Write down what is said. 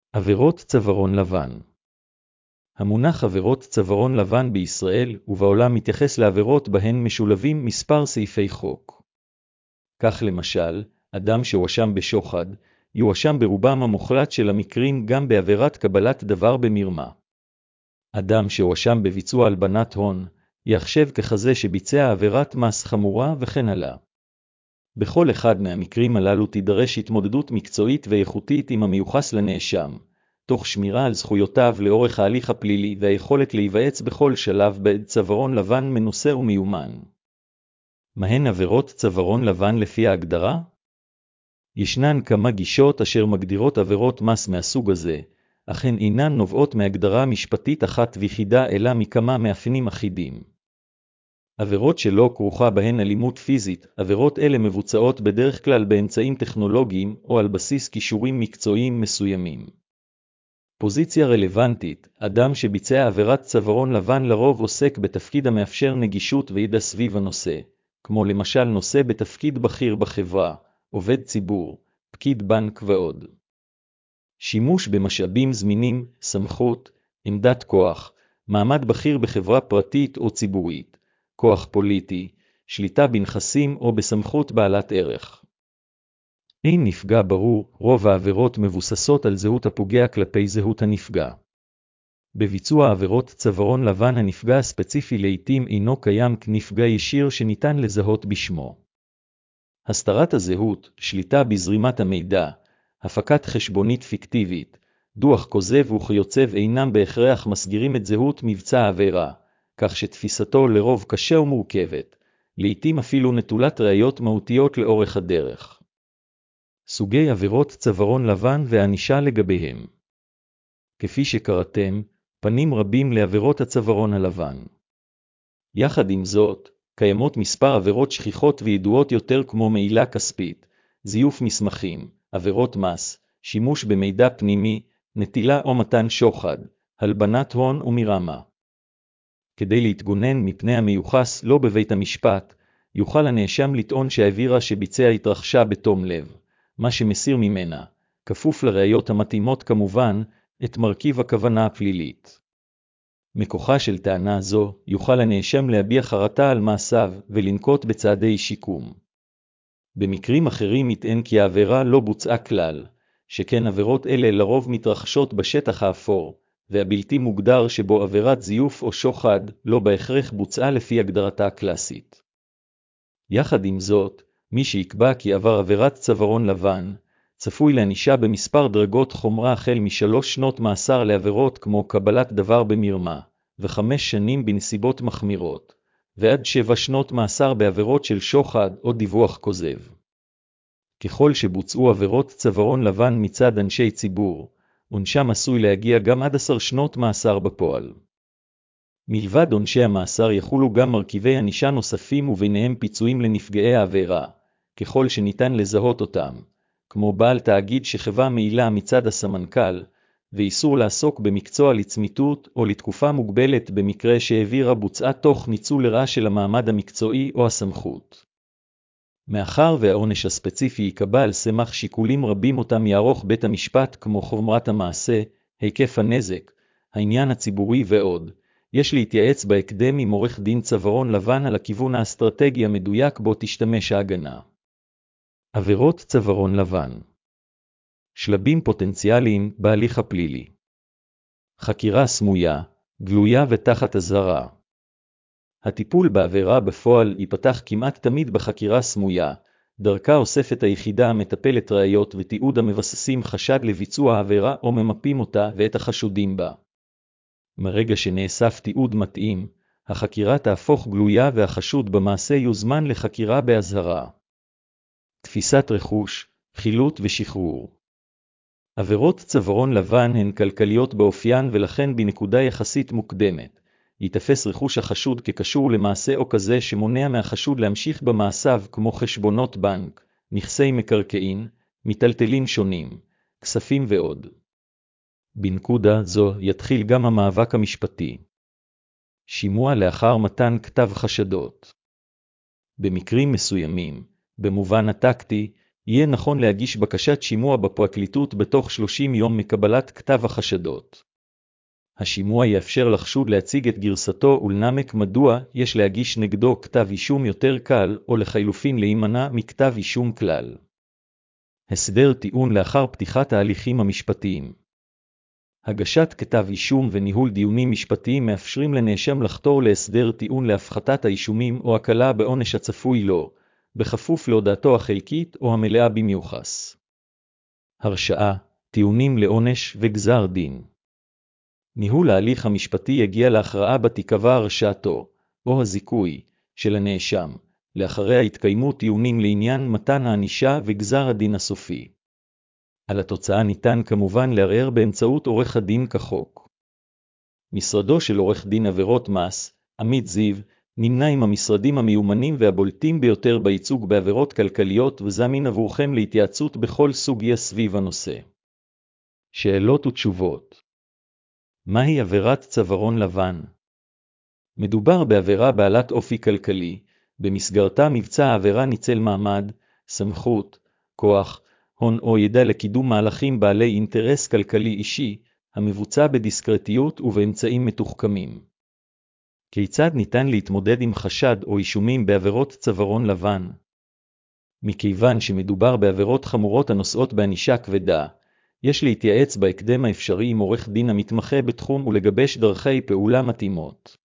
עבירות צווארון לבן. המונח עבירות צווארון לבן בישראל ובעולם מתייחס לעבירות בהן משולבים מספר סעיפי חוק. כך למשל, אדם שהואשם בשוחד, יואשם ברובם המוחלט של המקרים גם בעבירת קבלת דבר במרמה. אדם שהואשם בביצוע הלבנת הון, יחשב ככזה שביצע עבירת מס חמורה וכן הלאה. בכל אחד מהמקרים הללו תידרש התמודדות מקצועית ואיכותית עם המיוחס לנאשם, תוך שמירה על זכויותיו לאורך ההליך הפלילי והיכולת להיוועץ בכל שלב בעד צווארון לבן מנוסה ומיומן. מהן עבירות צווארון לבן לפי ההגדרה? ישנן כמה גישות אשר מגדירות עבירות מס מהסוג הזה, אך הן אינן נובעות מהגדרה משפטית אחת ויחידה אלא מכמה מאפיינים אחידים. עבירות שלא כרוכה בהן אלימות פיזית, עבירות אלה מבוצעות בדרך כלל באמצעים טכנולוגיים או על בסיס כישורים מקצועיים מסוימים. פוזיציה רלוונטית, אדם שביצע עבירת צווארון לבן לרוב עוסק בתפקיד המאפשר נגישות וידע סביב הנושא, כמו למשל נושא בתפקיד בכיר בחברה, עובד ציבור, פקיד בנק ועוד. שימוש במשאבים זמינים, סמכות, עמדת כוח, מעמד בכיר בחברה פרטית או ציבורית, כוח פוליטי, שליטה בנכסים או בסמכות בעלת ערך. אין נפגע ברור, רוב העבירות מבוססות על זהות הפוגע כלפי זהות הנפגע. בביצוע עבירות צווארון לבן הנפגע הספציפי לעתים אינו קיים כנפגע ישיר שניתן לזהות בשמו. הסתרת הזהות, שליטה בזרימת המידע, הפקת חשבונית פיקטיבית, דוח כוזב וכיוצב אינם בהכרח מסגירים את זהות מבצע העבירה, כך שתפיסתו לרוב קשה ומורכבת, לעתים אפילו נטולת ראיות מהותיות לאורך הדרך. סוגי עבירות צווארון לבן והענישה לגביהם. כפי שקראתם, פנים רבים לעבירות הצווארון הלבן. יחד עם זאת, קיימות מספר עבירות שכיחות וידועות יותר כמו מעילה כספית, זיוף מסמכים, עבירות מס, שימוש במידע פנימי, נטילה או מתן שוחד, הלבנת הון ומרמה. כדי להתגונן מפני המיוחס לא בבית המשפט, יוכל הנאשם לטעון שהעבירה שביצע התרחשה בתום לב, מה שמסיר ממנה, כפוף לראיות המתאימות כמובן, את מרכיב הכוונה הפלילית. מכוחה של טענה זו, יוכל הנאשם להביע חרטה על מעשיו ולנקוט בצעדי שיקום. במקרים אחרים יטען כי העבירה לא בוצעה כלל, שכן עבירות אלה לרוב מתרחשות בשטח האפור, והבלתי מוגדר שבו עבירת זיוף או שוחד לא בהכרח בוצעה לפי הגדרתה הקלאסית. יחד עם זאת, מי שיקבע כי עבר עבירת צווארון לבן, צפוי לענישה במספר דרגות חומרה החל מ3 שנות מאסר לעבירות כמו קבלת דבר במרמה, ו5 שנים בנסיבות מחמירות, ועד 7 שנות מאסר בעבירות של שוחד או דיווח כוזב. ככל שבוצעו עבירות צווארון לבן מצד אנשי ציבור, עונשם עשוי להגיע גם עד 10 שנות מאסר בפועל. מלבד עונשי המאסר יחולו גם מרכיבי ענישה נוספים וביניהם פיצויים לנפגעי העבירה, ככל שניתן לזהות אותם, כמו בעל תאגיד שחווה מעילה מצד הסמנכ"ל, ואיסור לעסוק במקצוע לצמיתות או לתקופה מוגבלת במקרה שהעבירה בוצעה תוך ניצול לרעה של המעמד המקצועי או הסמכות. מאחר והעונש הספציפי יקבע על סמך שיקולים רבים אותם יערוך בית המשפט כמו חומרת המעשה, היקף הנזק, העניין הציבורי ועוד, יש להתייעץ בהקדם עם עורך דין צווארון לבן על הכיוון האסטרטגי המדויק בו תשתמש ההגנה. עבירות צווארון לבן. שלבים פוטנציאליים בהליך הפלילי. חקירה סמויה, גלויה ותחת אזהרה. הטיפול בעבירה בפועל ייפתח כמעט תמיד בחקירה סמויה, דרכה אוספת היחידה המטפלת ראיות ותיעוד המבססים חשד לביצוע העבירה או ממפים אותה ואת החשודים בה. מרגע שנאסף תיעוד מתאים, החקירה תהפוך גלויה והחשוד במעשה יוזמן לחקירה באזהרה. תפיסת רכוש, חילוט ושחרור. עבירות צווארון לבן הן כלכליות באופיין ולכן בנקודה יחסית מוקדמת. ייתפס רכוש החשוד כקשור למעשה או כזה שמונע מהחשוד להמשיך במעשיו כמו חשבונות בנק, נכסי מקרקעין, מיטלטלין שונים, כספים ועוד. בנקודה זו יתחיל גם המאבק המשפטי. שימוע לאחר מתן כתב חשדות. במקרים מסוימים, במובן הטקטי, יהיה נכון להגיש בקשת שימוע בפרקליטות בתוך 30 יום מקבלת כתב החשדות. השימוע יאפשר לחשוד להציג את גרסתו ולנמק מדוע יש להגיש נגדו כתב אישום יותר קל או לחילופין להימנע מכתב אישום כלל. הסדר טיעון לאחר פתיחת ההליכים המשפטיים. הגשת כתב אישום וניהול דיונים משפטיים מאפשרים לנאשם לחתור להסדר טיעון להפחתת האישומים או הקלה בעונש הצפוי לו, בכפוף להודעתו החלקית או המלאה במיוחס. הרשעה, טיעונים לעונש וגזר דין. ניהול ההליך המשפטי יגיע להכרעה בתיקבע הרשעתו, או הזיכוי, של הנאשם, לאחריה יתקיימו טיעונים לעניין מתן הענישה וגזר הדין הסופי. על התוצאה ניתן כמובן לערער באמצעות עורך הדין כחוק. משרדו של עורך דין עבירות מס, עמית זיו, נמנה עם המשרדים המיומנים והבולטים ביותר בייצוג בעבירות כלכליות וזמין עבורכם להתייעצות בכל סוגיה סביב הנושא. שאלות ותשובות. מהי עבירת צווארון לבן? מדובר בעבירה בעלת אופי כלכלי, במסגרתה מבצע העבירה ניצל מעמד, סמכות, כוח, הון או ידע לקידום מהלכים בעלי אינטרס כלכלי אישי, המבוצע בדיסקרטיות ובאמצעים מתוחכמים. כיצד ניתן להתמודד עם חשד או אישומים בעבירות צווארון לבן? מכיוון שמדובר בעבירות חמורות הנושאות בענישה כבדה, יש להתייעץ בהקדם האפשרי עם עורך דין המתמחה בתחום ולגבש דרכי פעולה מתאימות.